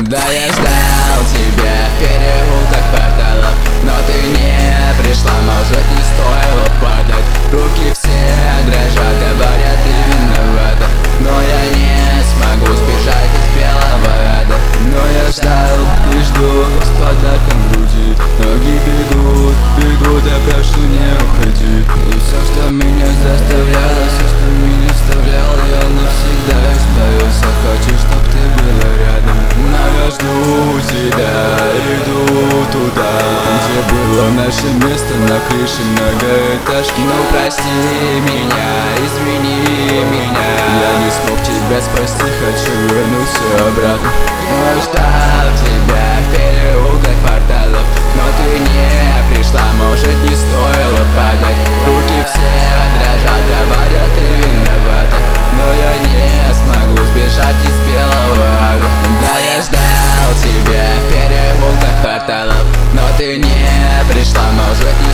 Да, я ждал тебя в переулках кварталов, но ты не пришла, может, не стоило падать. Руки все дрожат, говорят, ты виновата, но я не смогу сбежать из белого ада. Но я ждал и жду с подарком в груди. Ноги бегут, бегут, я прошу, не уходи. И все, что меня заставляло, все, что меня вставляло, я навсегда избавился. Хочу, чтоб ты была рядом. Но я жду тебя, иду туда, где было наше место, на крыше многоэтажки. Ну прости меня, извини меня, я не смог тебя спасти, хочу вернуться обратно. Я ждал тебя в переулках кварталов, но ты не пришла, может, не стоило падать. Руки все дрожат, говорят, ты виновата, но я не смогу сбежать из белого ада. Да, я ждал тебя в переулках кварталов, но ты не пришла, может,